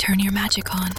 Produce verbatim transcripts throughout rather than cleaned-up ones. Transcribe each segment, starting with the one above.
Turn your magic on.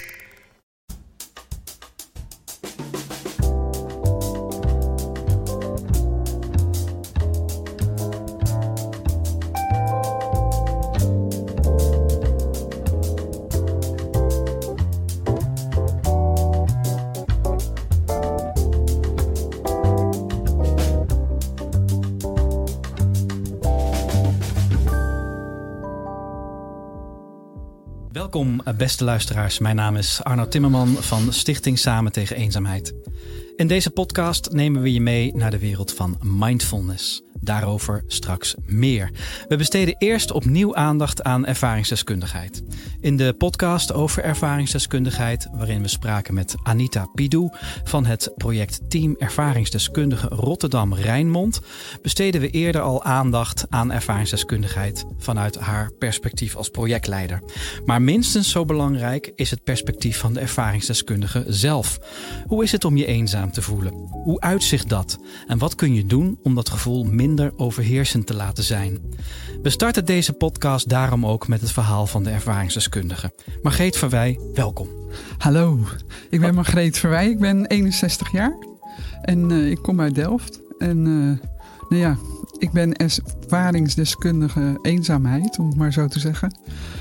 Welkom beste luisteraars, mijn naam is Arno Timmerman van Stichting Samen tegen Eenzaamheid. In deze podcast nemen we je mee naar de wereld van mindfulness. Daarover straks meer. We besteden eerst opnieuw aandacht aan ervaringsdeskundigheid. In de podcast over ervaringsdeskundigheid, waarin we spraken met Anita Pidou van het project Team Ervaringsdeskundigen Rotterdam-Rijnmond, besteden we eerder al aandacht aan ervaringsdeskundigheid vanuit haar perspectief als projectleider. Maar minstens zo belangrijk is het perspectief van de ervaringsdeskundige zelf. Hoe is het om je eenzaam te voelen? Hoe uitzicht dat? En wat kun je doen om dat gevoel minder overheersend te laten zijn? We starten deze podcast daarom ook met het verhaal van de ervaringsdeskundige. Margreet Verwij, welkom. Hallo, ik ben Margreet Verwij, ik ben eenenzestig jaar en uh, ik kom uit Delft. En uh, nou ja, ik ben ervaringsdeskundige eenzaamheid, om het maar zo te zeggen.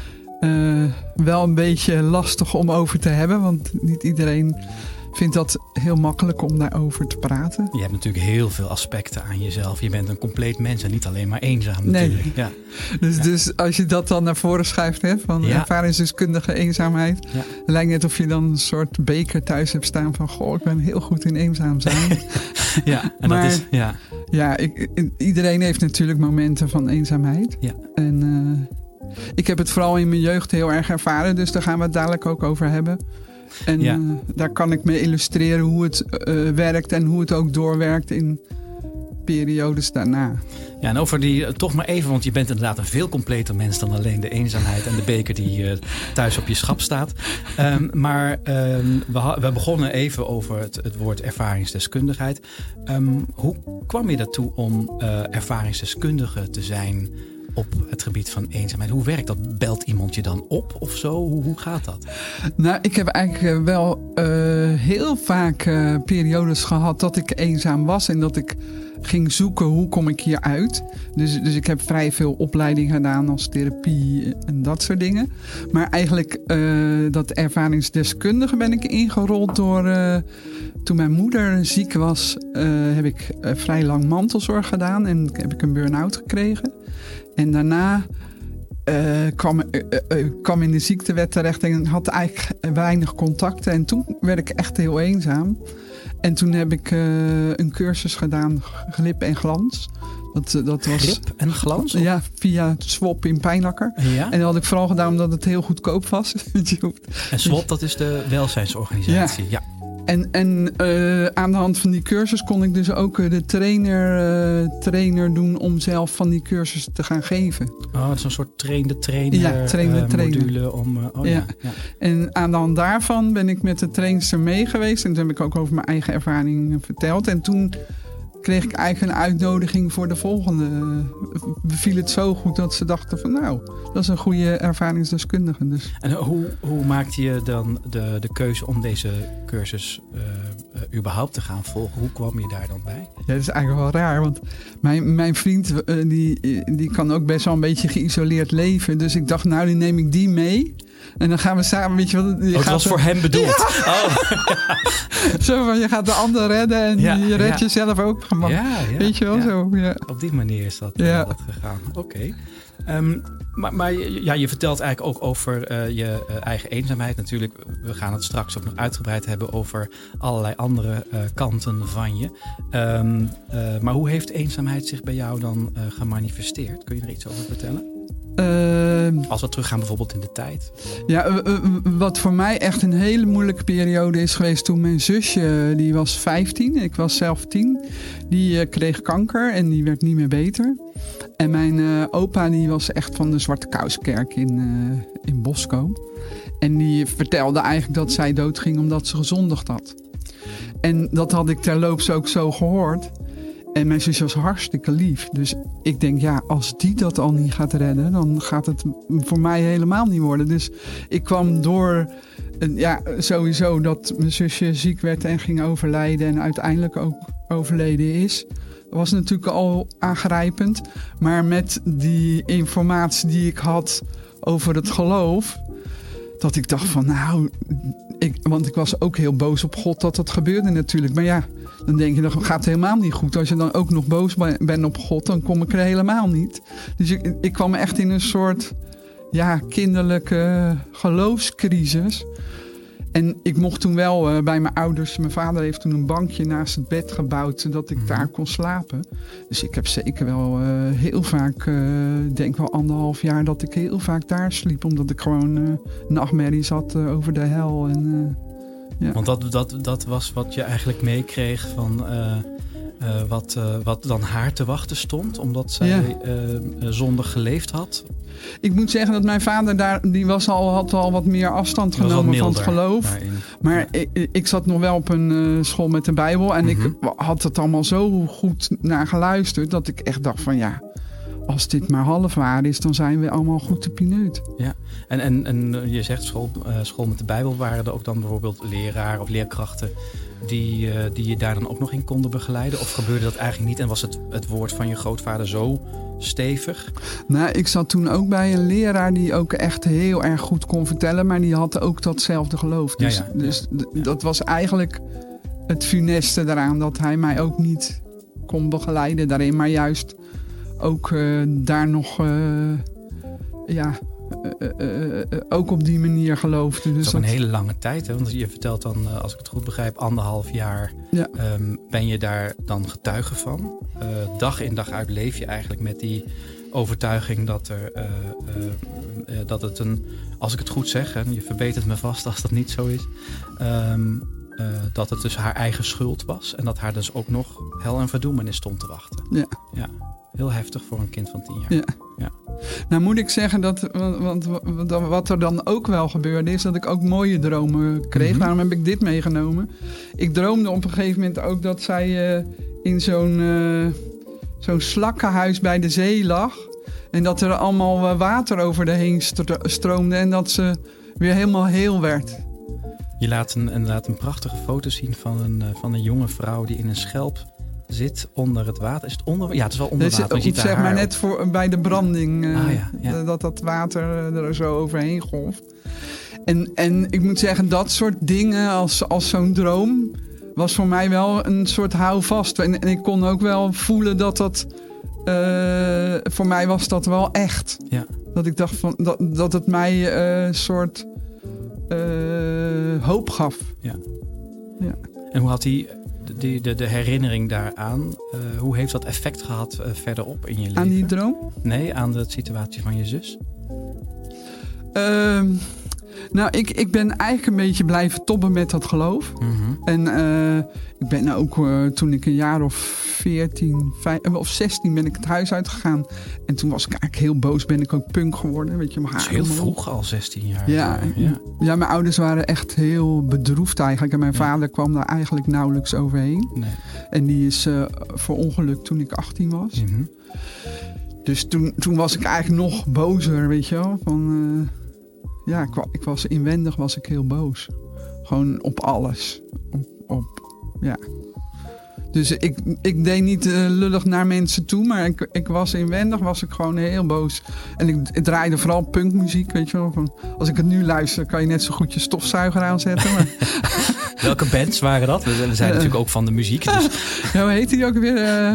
Uh, wel een beetje lastig om over te hebben, want niet iedereen vindt dat heel makkelijk om daarover te praten. Je hebt natuurlijk heel veel aspecten aan jezelf. Je bent een compleet mens en niet alleen maar eenzaam natuurlijk. Nee. Ja. Dus, Ja. dus als je dat dan naar voren schuift, hè, van Ja. ervaringsdeskundige eenzaamheid, Ja. lijkt net of je dan een soort beker thuis hebt staan van goh, ik ben heel goed in eenzaam zijn. Ja, en Maar- dat is, ja. Ja, ik, iedereen heeft natuurlijk momenten van eenzaamheid. Ja. En uh, ik heb het vooral in mijn jeugd heel erg ervaren, dus daar gaan we het dadelijk ook over hebben. En Ja. uh, daar kan ik mee illustreren hoe het uh, werkt en hoe het ook doorwerkt in periodes daarna. Ja, en over die, uh, toch maar even, want je bent inderdaad een veel completer mens dan alleen de eenzaamheid en de beker die uh, thuis op je schap staat. Um, maar um, we, ha- we begonnen even over het, het woord ervaringsdeskundigheid. Um, hoe kwam je daartoe om uh, ervaringsdeskundige te zijn op het gebied van eenzaamheid? Hoe werkt dat? Belt iemand je dan op of zo? Hoe, hoe gaat dat? Nou, ik heb eigenlijk wel uh, heel vaak uh, periodes gehad dat ik eenzaam was en dat ik ging zoeken hoe kom ik hier uit. Dus, dus ik heb vrij veel opleiding gedaan als therapie en dat soort dingen. Maar eigenlijk uh, dat ervaringsdeskundige ben ik ingerold door Uh, toen mijn moeder ziek was, uh, heb ik uh, vrij lang mantelzorg gedaan en heb ik een burn-out gekregen. En daarna uh, kwam ik uh, uh, kwam in de ziektewet terecht en had eigenlijk weinig contacten. En toen werd ik echt heel eenzaam. En toen heb ik uh, een cursus gedaan, glip en glans. Dat, uh, dat was, Grip en glans? Of? Ja, via Swap in Pijnakker. Ja? En dat had ik vooral gedaan omdat het heel goedkoop was. En Swap, dat is de welzijnsorganisatie. Ja. ja. En, en uh, aan de hand van die cursus kon ik dus ook uh, de trainer, uh, trainer doen om zelf van die cursus te gaan geven. Oh, dat is een soort trainde trainer, ja, trainde uh, trainer. module. Om, uh, oh, ja. Ja. Ja. En aan de hand daarvan ben ik met de trainster mee geweest. En toen heb ik ook over mijn eigen ervaring verteld. En toen kreeg ik eigenlijk een uitnodiging voor de volgende. Beviel het zo goed dat ze dachten van nou, dat is een goede ervaringsdeskundige. Dus. En hoe, hoe maakte je dan de, de keuze om deze cursus uh, uh, überhaupt te gaan volgen? Hoe kwam je daar dan bij? Ja, dat is eigenlijk wel raar, want mijn, mijn vriend uh, die, die kan ook best wel een beetje geïsoleerd leven. Dus ik dacht nou, die neem ik die mee. En dan gaan we samen, weet je wat... Je oh, het gaat was er... voor hem bedoeld. Ja. Oh. Zo van, je gaat de ander redden en Ja, je redt ja. jezelf ook. Ja, Ja, ja, weet je wel ja. zo. Ja. Op die manier is dat, Ja. uh, dat gegaan. Oké. Okay. Um, maar maar ja, je vertelt eigenlijk ook over uh, je uh, eigen eenzaamheid. Natuurlijk, we gaan het straks ook nog uitgebreid hebben over allerlei andere uh, kanten van je. Um, uh, maar hoe heeft eenzaamheid zich bij jou dan uh, gemanifesteerd? Kun je er iets over vertellen? Uh, Als we teruggaan bijvoorbeeld in de tijd. Ja, uh, uh, wat voor mij echt een hele moeilijke periode is geweest toen mijn zusje, die was vijftien, ik was zelf tien, die uh, kreeg kanker en die werd niet meer beter. En mijn uh, opa die was echt van de Zwarte Kouskerk in, uh, in Boskoop. En die vertelde eigenlijk dat zij doodging omdat ze gezondigd had. En dat had ik terloops ook zo gehoord. En mijn zusje was hartstikke lief. Dus ik denk, ja, als die dat al niet gaat redden, dan gaat het voor mij helemaal niet worden. Dus ik kwam door, ja, sowieso dat mijn zusje ziek werd en ging overlijden en uiteindelijk ook overleden is. Dat was natuurlijk al aangrijpend. Maar met die informatie die ik had over het geloof, dat ik dacht van, nou, ik, want ik was ook heel boos op God dat dat gebeurde natuurlijk. Maar ja, dan denk je, dat gaat helemaal niet goed. Als je dan ook nog boos bent op God, dan kom ik er helemaal niet. Dus ik, ik kwam echt in een soort, ja, kinderlijke geloofscrisis. En ik mocht toen wel uh, bij mijn ouders, mijn vader heeft toen een bankje naast het bed gebouwd, zodat ik daar kon slapen. Dus ik heb zeker wel uh, heel vaak, uh, denk wel anderhalf jaar, dat ik heel vaak daar sliep. Omdat ik gewoon uh, nachtmerries had uh, over de hel. En, uh, ja. Want dat, dat, dat was wat je eigenlijk meekreeg van uh, uh, wat, uh, wat dan haar te wachten stond, omdat zij ja. uh, zondig geleefd had. Ik moet zeggen dat mijn vader daar, die was al, had al wat meer afstand genomen van het geloof. Daarin. Maar ja. ik, ik zat nog wel op een uh, school met de Bijbel. En mm-hmm. ik had het allemaal zo goed naar geluisterd dat ik echt dacht van ja, als dit maar half waar is, dan zijn we allemaal goed te pineut. Ja, en, en, en je zegt school, uh, school met de Bijbel, waren er ook dan bijvoorbeeld leraar of leerkrachten die, uh, die je daar dan ook nog in konden begeleiden? Of gebeurde dat eigenlijk niet en was het, het woord van je grootvader zo stevig? Nou, ik zat toen ook bij een leraar die ook echt heel erg goed kon vertellen, maar die had ook datzelfde geloof. Dus, ja, ja, dus ja, ja. dat was eigenlijk het funeste daaraan, dat hij mij ook niet kon begeleiden daarin, maar juist ook uh, daar nog uh, ja, uh, uh, uh, ook op die manier geloofde. Dus dat is ook dat... een hele lange tijd, hè? Want je vertelt dan, uh, als ik het goed begrijp, anderhalf jaar ja. um, ben je daar dan getuige van. Uh, dag in dag uit leef je eigenlijk met die overtuiging dat er uh, uh, uh, dat het een, als ik het goed zeg, en je verbetert me vast als dat niet zo is, um, uh, dat het dus haar eigen schuld was en dat haar dus ook nog hel en verdoemenis stond te wachten. Ja. Ja. Heel heftig voor een kind van tien jaar. Ja. Ja. Nou moet ik zeggen dat, want, want wat er dan ook wel gebeurde is dat ik ook mooie dromen kreeg. Mm-hmm. Daarom heb ik dit meegenomen. Ik droomde op een gegeven moment ook dat zij uh, in zo'n, uh, zo'n slakkenhuis bij de zee lag. En dat er allemaal uh, water over de heen stroomde en dat ze weer helemaal heel werd. Je laat een, een, laat een prachtige foto zien van een, van een jonge vrouw die in een schelp zit onder het water. Is het onder? Ja, het is wel onder dus, water. Je ziet zeg maar net voor, bij de branding uh, ah, ja, ja. dat dat water er zo overheen golft. En, en ik moet zeggen, dat soort dingen als, als zo'n droom was voor mij wel een soort houvast. En, en ik kon ook wel voelen dat dat uh, voor mij was dat wel echt. Ja. Dat ik dacht van dat, dat het mij een uh, soort uh, hoop gaf. Ja. Ja. En hoe had die De, de, de herinnering daaraan, uh, hoe heeft dat effect gehad uh, verderop in je leven? Aan die droom? Nee, aan de situatie van je zus? Uh, nou, ik, ik ben eigenlijk een beetje blijven tobben met dat geloof. Mm-hmm. En uh, ik ben ook, uh, toen ik een jaar of veertien, vijftien of zestien ben ik het huis uitgegaan. En toen was ik eigenlijk heel boos, ben ik ook punk geworden. Weet je, mijn haar dat is heel vroeg al, zestien jaar. Ja, ja. ja, mijn ouders waren echt heel bedroefd eigenlijk. En mijn ja. vader kwam daar eigenlijk nauwelijks overheen. Nee. En die is uh, verongelukt toen ik achttien was. Mm-hmm. Dus toen, toen was ik eigenlijk nog bozer, weet je wel. Van, uh, ja, ik, ik was inwendig was ik heel boos. Gewoon op alles. Op, op ja. Dus ik, ik deed niet uh, lullig naar mensen toe, maar ik, ik was inwendig, was ik gewoon heel boos. En ik, ik draaide vooral punkmuziek, weet je wel. Van, als ik het nu luister, kan je net zo goed je stofzuiger aanzetten. Maar... Welke bands waren dat? We zijn uh, natuurlijk ook van de muziek. Dus... ja, hoe heet die ook weer? Uh,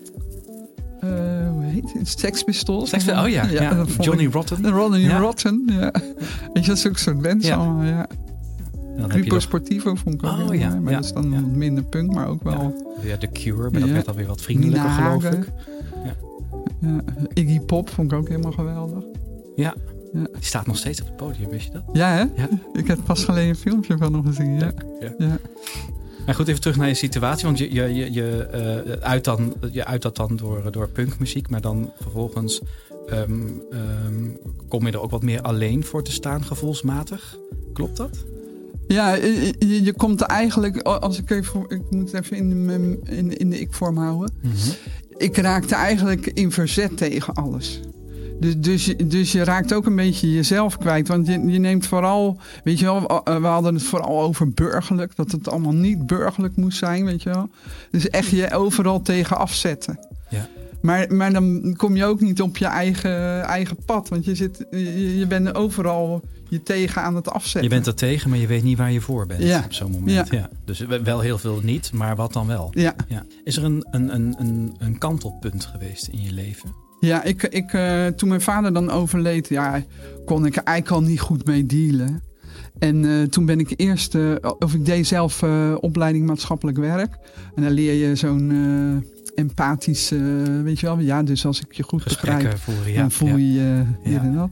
uh, hoe heet het? Sex Pistols? Sex, oh ja, ja, ja. Johnny ik, Rotten. Johnny ja. Rotten, ja. Weet je, dat is ook zo'n bands ja. allemaal, ja. Grupo Sportivo vond ik ook oh, heel ja, mooi. Maar ja, dat is dan ja. minder punk, maar ook wel... Ja, ja The Cure, maar dat ja. werd alweer wat vriendelijker, Nina geloof Hagen. ik. Ja. Ja, Iggy Pop vond ik ook helemaal geweldig. Ja. ja, die staat nog steeds op het podium, wist je dat? Ja, hè? Ja. Ik heb pas geleden een filmpje van nog gezien, ja. ja. ja. Maar goed, even terug naar je situatie. Want je, je, je, je, uh, uit, dan, je uit dat dan door, door punkmuziek, maar dan vervolgens um, um, kom je er ook wat meer alleen voor te staan, gevoelsmatig. Klopt dat? Ja, je, je komt er eigenlijk, als ik even, ik moet het even in de, in, in de ik-vorm houden. Mm-hmm. Ik raakte eigenlijk in verzet tegen alles. Dus, dus, dus je raakt ook een beetje jezelf kwijt. Want je, je neemt vooral, weet je wel, we hadden het vooral over burgerlijk. Dat het allemaal niet burgerlijk moest zijn, weet je wel. Dus echt je overal tegen afzetten. Ja. Maar, maar dan kom je ook niet op je eigen, eigen pad. Want je, zit, je, je bent overal je tegen aan het afzetten. Je bent er tegen, maar je weet niet waar je voor bent ja. op zo'n moment. Ja. Ja. Dus wel heel veel niet, maar wat dan wel? Ja. Ja. Is er een, een, een, een, een kantelpunt geweest in je leven? Ja, ik, ik, uh, toen mijn vader dan overleed, ja, kon ik er eigenlijk al niet goed mee dealen. En uh, toen ben ik eerst, uh, of ik deed zelf uh, opleiding maatschappelijk werk. En dan leer je zo'n uh, empathisch, uh, weet je wel. Ja, dus als ik je goed begrijp, voeren, ja. dan voel je uh, ja. dit en dat.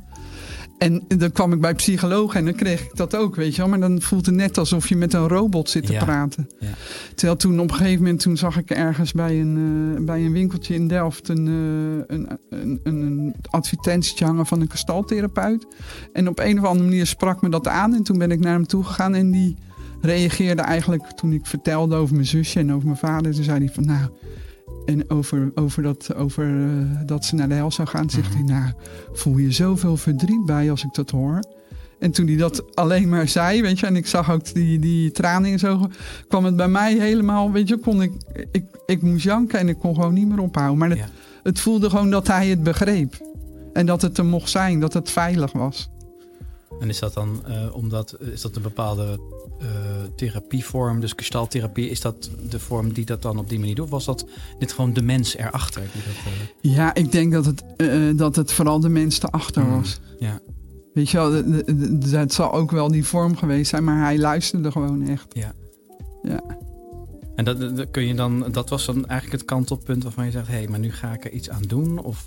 En dan kwam ik bij psychologen en dan kreeg ik dat ook, weet je wel. Maar dan voelt het net alsof je met een robot zit te ja. praten. Ja. Terwijl toen op een gegeven moment, toen zag ik ergens bij een, uh, bij een winkeltje in Delft een, uh, een, een, een advertentietje hangen van een gestaltherapeut. En op een of andere manier sprak me dat aan. En toen ben ik naar hem toe gegaan en die reageerde eigenlijk toen ik vertelde over mijn zusje en over mijn vader. Toen zei hij van nou... En over, over, dat, over uh, dat ze naar de hel zou gaan, zegt hij, nou, voel je zoveel verdriet bij als ik dat hoor. En toen hij dat alleen maar zei, weet je, en ik zag ook die, die tranen en zo, kwam het bij mij helemaal, weet je, kon ik, ik, ik moest janken en ik kon gewoon niet meer ophouden. Maar het, ja. het voelde gewoon dat hij het begreep. En dat het er mocht zijn, dat het veilig was. En is dat dan, uh, omdat, is dat een bepaalde uh, therapievorm, dus gestalttherapie, is dat de vorm die dat dan op die manier doet? Of was dat dit gewoon de mens erachter? Die dat, uh... Ja, ik denk dat het, uh, dat het vooral de mens erachter mm, was. Ja. Weet je wel, dat zal ook wel die vorm geweest zijn, maar hij luisterde gewoon echt. Ja. Ja. En dat, dat, kun je dan, dat was dan eigenlijk het kantelpunt waarvan je zegt, hé, hey, maar nu ga ik er iets aan doen? Of...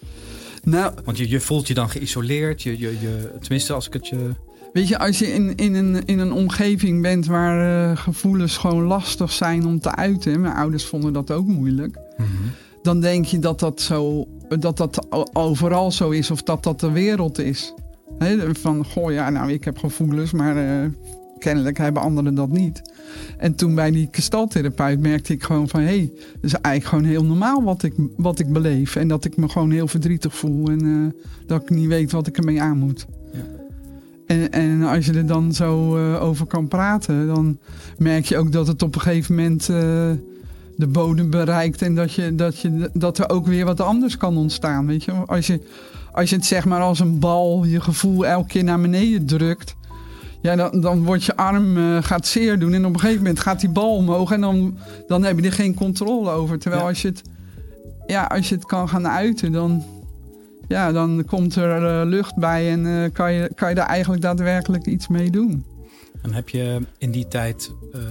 Nou, Want je, je voelt je dan geïsoleerd, je, je, je, tenminste als ik het je... Weet je, als je in, in, een, in een omgeving bent waar uh, gevoelens gewoon lastig zijn om te uiten, mijn ouders vonden dat ook moeilijk, mm-hmm. dan denk je dat dat, zo, dat dat overal zo is of dat dat de wereld is. He, van, goh ja, nou ik heb gevoelens, maar uh, kennelijk hebben anderen dat niet. En toen bij die gestaltherapeut merkte ik gewoon van, hé, hey, dat is eigenlijk gewoon heel normaal wat ik, wat ik beleef. En dat ik me gewoon heel verdrietig voel en uh, dat ik niet weet wat ik ermee aan moet. Ja. En, en als je er dan zo uh, over kan praten, dan merk je ook dat het op een gegeven moment uh, de bodem bereikt. En dat, je, dat, je, dat er ook weer wat anders kan ontstaan. Weet je? Als je, als je het zeg maar als een bal je gevoel elke keer naar beneden drukt. Ja, dan, dan wordt je arm uh, gaat zeer doen. En op een gegeven moment gaat die bal omhoog. En dan, dan heb je er geen controle over. Terwijl ja. als je het, ja, als je het kan gaan uiten, dan... Ja, dan komt er uh, lucht bij en uh, kan, je, kan je daar eigenlijk daadwerkelijk iets mee doen. En heb je in die tijd uh,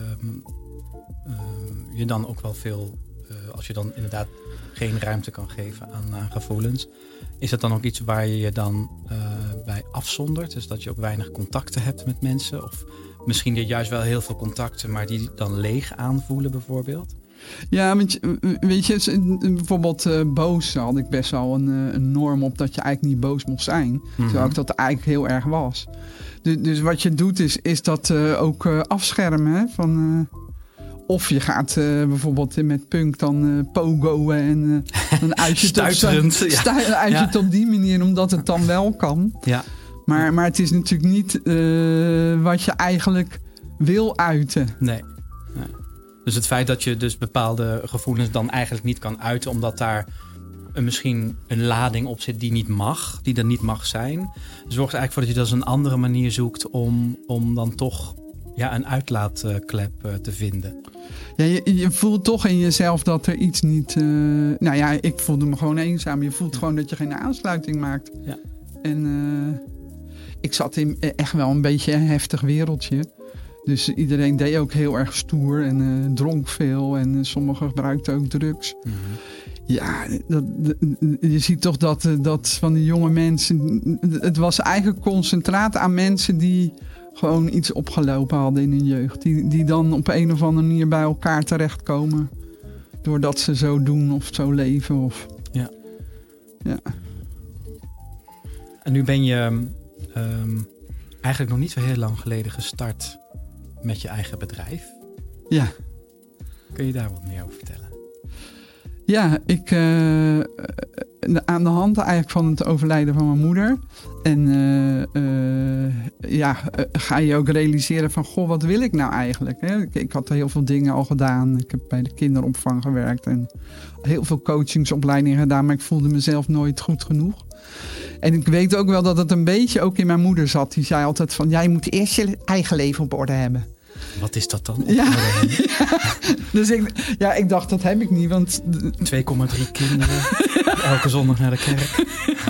uh, je dan ook wel veel, uh, als je dan inderdaad geen ruimte kan geven aan, aan gevoelens, is dat dan ook iets waar je je dan uh, bij afzondert? Dus dat je ook weinig contacten hebt met mensen? Of misschien je juist wel heel veel contacten, maar die dan leeg aanvoelen bijvoorbeeld? Ja, weet je, bijvoorbeeld uh, boos had ik best wel een, een norm op dat je eigenlijk niet boos mocht zijn. Mm-hmm. Terwijl ik dat eigenlijk heel erg was. Dus, dus wat je doet is, is dat uh, ook uh, afschermen. Hè, van, uh, of je gaat uh, bijvoorbeeld met punk dan uh, pogoen en uh, dan uit je het op, ja. stu- uit je ja. het op die manier, omdat het dan wel kan. Ja. Maar, maar het is natuurlijk niet uh, wat je eigenlijk wil uiten. Nee. nee. Dus het feit dat je dus bepaalde gevoelens dan eigenlijk niet kan uiten, omdat daar een, misschien een lading op zit die niet mag, die er niet mag zijn, zorgt eigenlijk voor dat je dus een andere manier zoekt om, om dan toch ja, een uitlaatklep uh, te vinden. Ja, je, je voelt toch in jezelf dat er iets niet... Uh, nou ja, ik voelde me gewoon eenzaam. Je voelt ja. gewoon dat je geen aansluiting maakt. Ja. En uh, ik zat in echt wel een beetje een heftig wereldje. Dus iedereen deed ook heel erg stoer en uh, dronk veel. En uh, sommigen gebruikten ook drugs. Mm-hmm. Ja, dat, dat, je ziet toch dat, dat van die jonge mensen... Het was eigenlijk concentraat aan mensen die gewoon iets opgelopen hadden in hun jeugd. Die, die dan op een of andere manier bij elkaar terechtkomen. Doordat ze zo doen of zo leven. Of... Ja. ja. En nu ben je um, eigenlijk nog niet zo heel lang geleden gestart met je eigen bedrijf. Ja. Kun je daar wat meer over vertellen? Ja, ik uh, aan de hand eigenlijk van het overlijden van mijn moeder. En uh, uh, ja, uh, ga je ook realiseren van, goh, wat wil ik nou eigenlijk? Hè? Ik, ik had heel veel dingen al gedaan. Ik heb bij de kinderopvang gewerkt en heel veel coachingsopleidingen gedaan, maar ik voelde mezelf nooit goed genoeg. En ik weet ook wel dat het een beetje ook in mijn moeder zat. Die zei altijd van, jij moet eerst je eigen leven op orde hebben. Wat is dat dan? Ja, ja. Dus ik, ja, ik dacht, dat heb ik niet. Want twee komma drie kinderen, elke zondag naar de kerk.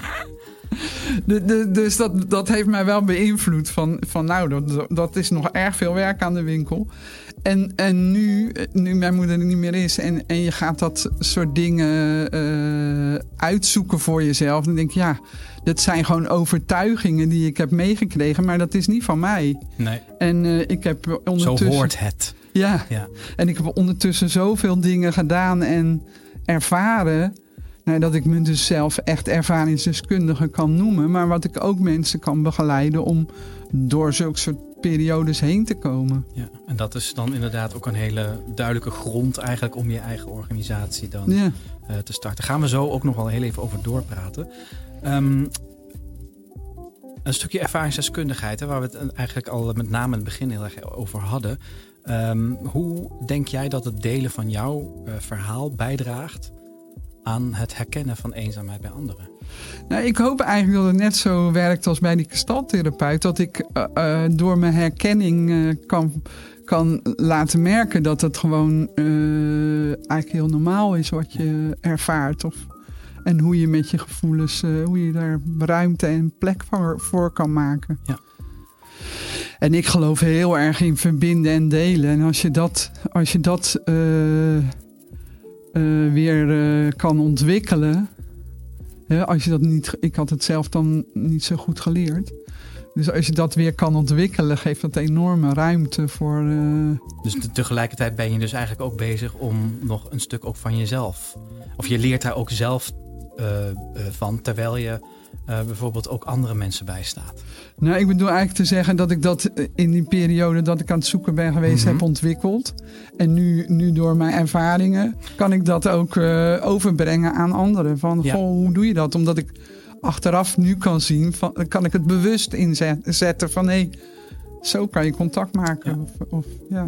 De, de, dus dat, dat heeft mij wel beïnvloed. Van, van nou, dat, dat is nog erg veel werk aan de winkel. En, en nu, nu mijn moeder er niet meer is en, en je gaat dat soort dingen uh, uitzoeken voor jezelf. Dan denk je, ja, dat zijn gewoon overtuigingen die ik heb meegekregen, maar dat is niet van mij. Nee. En uh, ik heb ondertussen... Zo hoort het. Ja. ja, en ik heb ondertussen zoveel dingen gedaan en ervaren, nou, dat ik me dus zelf echt ervaringsdeskundige kan noemen, maar wat ik ook mensen kan begeleiden om door zulke soort periodes heen te komen. Ja, en dat is dan inderdaad ook een hele duidelijke grond eigenlijk om je eigen organisatie dan ja. uh, te starten. Daar gaan we zo ook nog wel heel even over doorpraten. Um, een stukje ervaringsdeskundigheid, hè, waar we het eigenlijk al met name in het begin heel erg over hadden. Um, hoe denk jij dat het delen van jouw uh, verhaal bijdraagt aan het herkennen van eenzaamheid bij anderen? Nou, ik hoop eigenlijk dat het net zo werkt als bij die gestaltherapeut. Dat ik uh, uh, door mijn herkenning uh, kan, kan laten merken dat het gewoon uh, eigenlijk heel normaal is wat je ervaart. Of, en hoe je met je gevoelens, uh, hoe je daar ruimte en plek voor, voor kan maken. Ja. En ik geloof heel erg in verbinden en delen. En als je dat, als je dat uh, uh, weer uh, kan ontwikkelen. Hè, als je dat niet, ik had het zelf dan niet zo goed geleerd. Dus als je dat weer kan ontwikkelen, geeft dat enorme ruimte voor... Uh... Dus tegelijkertijd ben je dus eigenlijk ook bezig om nog een stuk ook van jezelf. Of je leert daar ook zelf uh, uh, van, terwijl je uh, bijvoorbeeld ook andere mensen bijstaat. Nou, ik bedoel eigenlijk te zeggen dat ik dat in die periode dat ik aan het zoeken ben geweest mm-hmm. heb ontwikkeld. En nu, nu door mijn ervaringen kan ik dat ook uh, overbrengen aan anderen. Van, ja. goh, hoe doe je dat? Omdat ik achteraf nu kan zien, van, kan ik het bewust inzetten van hé, hey, zo kan je contact maken. Ja. Of, of, ja.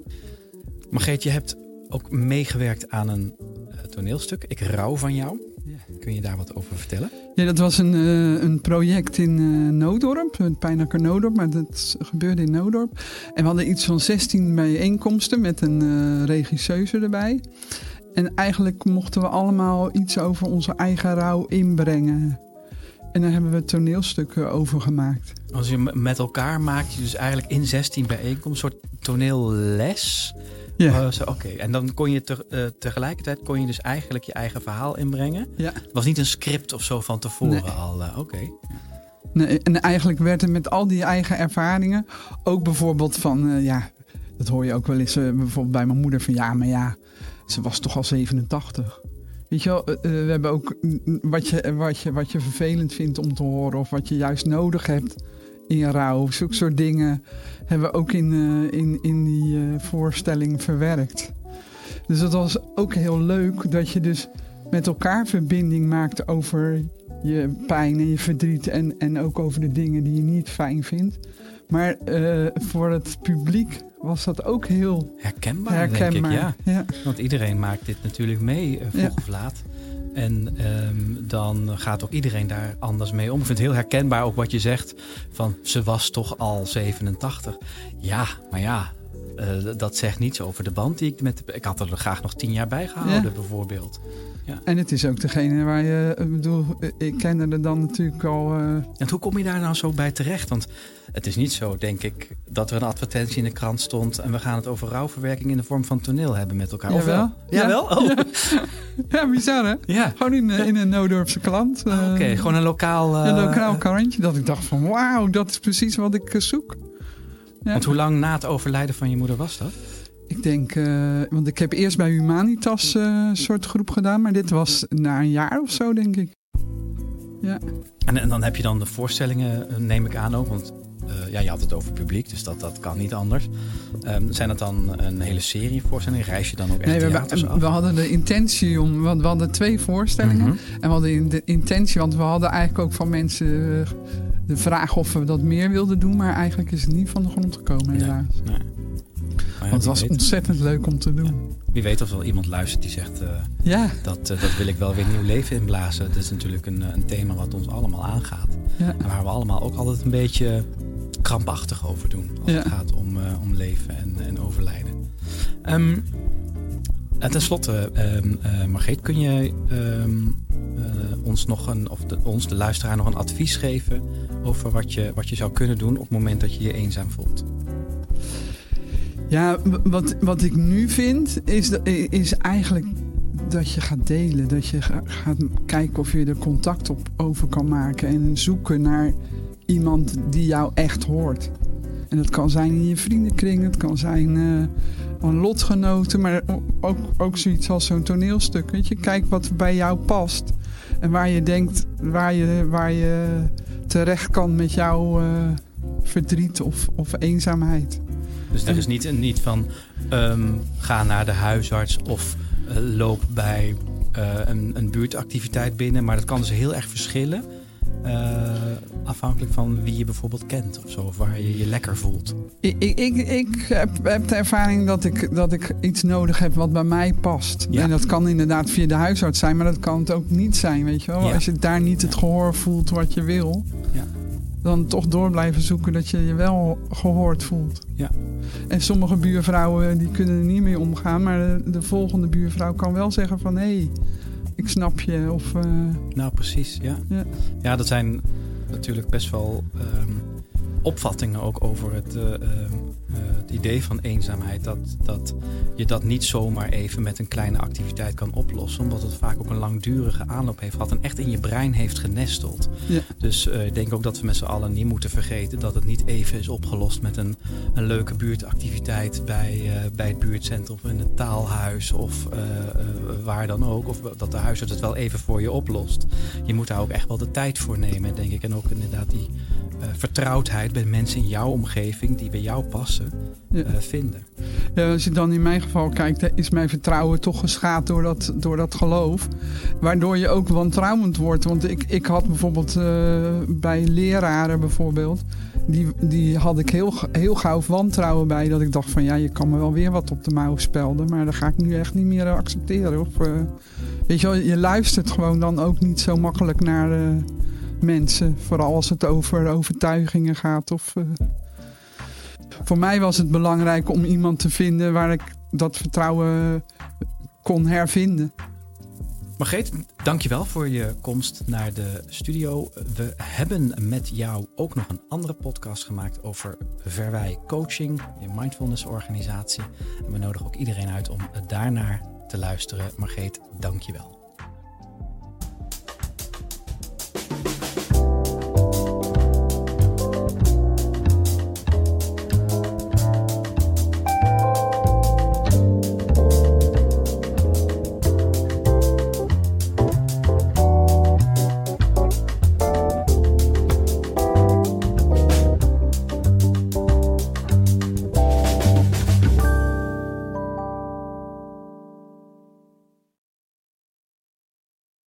Margreet, je hebt ook meegewerkt aan een uh, toneelstuk. Ik rouw van jou. Ja. Kun je daar wat over vertellen? Ja, dat was een, uh, een project in uh, Noodorp, het Pijnacker Noodorp, maar dat gebeurde in Noodorp. En we hadden iets van zestien bijeenkomsten met een uh, regisseuse erbij. En eigenlijk mochten we allemaal iets over onze eigen rouw inbrengen. En daar hebben we toneelstukken over gemaakt. Als je met elkaar maakt je dus eigenlijk in zestien bijeenkomsten een soort toneelles. Ja. Uh, Oké, okay. En dan kon je te, uh, tegelijkertijd kon je dus eigenlijk je eigen verhaal inbrengen. Ja. Het was niet een script of zo van tevoren nee. al. Uh, Oké. Okay. Nee, en eigenlijk werd het met al die eigen ervaringen ook bijvoorbeeld van, uh, ja, dat hoor je ook wel eens uh, bijvoorbeeld bij mijn moeder van ja, maar ja, ze was toch al zevenentachtig. Weet je wel, uh, we hebben ook wat je, wat, je, wat je vervelend vindt om te horen of wat je juist nodig hebt in rouw. Zulke soort dingen hebben we ook in, uh, in, in die uh, voorstelling verwerkt. Dus dat was ook heel leuk dat je dus met elkaar verbinding maakt over je pijn en je verdriet en, en ook over de dingen die je niet fijn vindt. Maar uh, voor het publiek was dat ook heel herkenbaar, herkenbaar. denk ik. Ja. Ja. Want iedereen maakt dit natuurlijk mee, uh, vroeg ja. of laat. En um, dan gaat ook iedereen daar anders mee om. Ik vind het heel herkenbaar ook wat je zegt van ze was toch al zevenentachtig. Ja, maar ja, uh, dat zegt niets over de band die ik met... Ik had er graag nog tien jaar bij gehouden, ja. bijvoorbeeld. Ja. En het is ook degene waar je... Ik bedoel, ik kende er dan natuurlijk al... Uh... En hoe kom je daar nou zo bij terecht? Want het is niet zo, denk ik, dat er een advertentie in de krant stond en we gaan het over rouwverwerking in de vorm van toneel hebben met elkaar. Jawel. Of wel? Jawel? Ja. Oh. Ja. Ja, bizar hè? Ja. Gewoon in, in een Noodorpse krant. Uh, Oké, okay, gewoon een lokaal... Uh, een lokaal krantje. Dat ik dacht van wauw, dat is precies wat ik uh, zoek. Ja. Want hoe lang na het overlijden van je moeder was dat? Ik denk, uh, want ik heb eerst bij Humanitas een uh, soort groep gedaan, maar dit was na een jaar of zo, denk ik. Ja. En, en dan heb je dan de voorstellingen, neem ik aan ook, want Uh, ja, je had het over publiek, dus dat, dat kan niet anders. Um, zijn dat dan een hele serie voorstellingen? Reis je dan ook echt nee, theaters we, af? we hadden de intentie om... Want we hadden twee voorstellingen. Mm-hmm. En we hadden de intentie... Want we hadden eigenlijk ook van mensen de vraag of we dat meer wilden doen. Maar eigenlijk is het niet van de grond gekomen, helaas. Nee, nee. Ja, want het was weet. ontzettend leuk om te doen. Ja. Wie weet of er wel iemand luistert die zegt... Uh, ja. dat, uh, dat wil ik wel weer nieuw leven inblazen. Dat is natuurlijk een, een thema wat ons allemaal aangaat. Ja. En waar we allemaal ook altijd een beetje krampachtig over doen. Als ja. het gaat om, uh, om leven en, en overlijden. Um, en ten slotte, um, uh, Margreet, kun je um, uh, ons, nog een, of de, ons, de luisteraar, nog een advies geven... over wat je, wat je zou kunnen doen op het moment dat je je eenzaam voelt? Ja, wat, wat ik nu vind, is, is eigenlijk dat je gaat delen. Dat je gaat kijken of je er contact op over kan maken. En zoeken naar iemand die jou echt hoort. En dat kan zijn in je vriendenkring, het kan zijn uh, een lotgenoten. Maar ook, ook zoiets als zo'n toneelstuk. Weet je, kijk wat bij jou past. En waar je denkt, waar je, waar je terecht kan met jouw uh, verdriet of, of eenzaamheid. Dus er is niet, niet van um, ga naar de huisarts of uh, loop bij uh, een, een buurtactiviteit binnen. Maar dat kan dus heel erg verschillen. Uh, afhankelijk van wie je bijvoorbeeld kent of zo. Of waar je je lekker voelt. Ik, ik, ik heb, heb de ervaring dat ik, dat ik iets nodig heb wat bij mij past. Ja. En dat kan inderdaad via de huisarts zijn. Maar dat kan het ook niet zijn, weet je wel. Ja. Als je daar niet het gehoor voelt wat je wil. Ja. Dan toch door blijven zoeken dat je je wel gehoord voelt. Ja. En sommige buurvrouwen die kunnen er niet mee omgaan. Maar de, de volgende buurvrouw kan wel zeggen van... hé, hey, ik snap je. Of, uh... Nou, precies. Ja. Ja. ja, dat zijn natuurlijk best wel um, opvattingen ook over het, uh, uh, het idee van eenzaamheid. Dat, dat je dat niet zomaar even met een kleine activiteit kan oplossen. Omdat het vaak ook een langdurige aanloop heeft gehad. En echt in je brein heeft genesteld. Ja. Dus uh, ik denk ook dat we met z'n allen niet moeten vergeten... dat het niet even is opgelost met een, een leuke buurtactiviteit... Bij, uh, bij het buurtcentrum of in het taalhuis of uh, uh, waar dan ook. Of dat de huisarts het wel even voor je oplost. Je moet daar ook echt wel de tijd voor nemen, denk ik. En ook inderdaad die uh, vertrouwdheid bij mensen in jouw omgeving... die bij jou passen, ja. uh, vinden. Ja, als je dan in mijn geval kijkt... is mijn vertrouwen toch geschaad door dat, door dat geloof. Waardoor je ook wantrouwend wordt. Want ik, ik had bijvoorbeeld uh, bij leraren bijvoorbeeld... Die, die had ik heel, heel gauw wantrouwen bij. Dat ik dacht van ja, je kan me wel weer wat op de mouw spelden. Maar dat ga ik nu echt niet meer accepteren. Of, uh, weet je wel, je luistert gewoon dan ook niet zo makkelijk naar uh, mensen. Vooral als het over overtuigingen gaat. Of, uh, voor mij was het belangrijk om iemand te vinden waar ik dat vertrouwen kon hervinden. Margreet, dankjewel voor je komst naar de studio. We hebben met jou ook nog een andere podcast gemaakt over Verwij Coaching, je mindfulness organisatie. En we nodigen ook iedereen uit om daarnaar te luisteren. Margreet, dankjewel.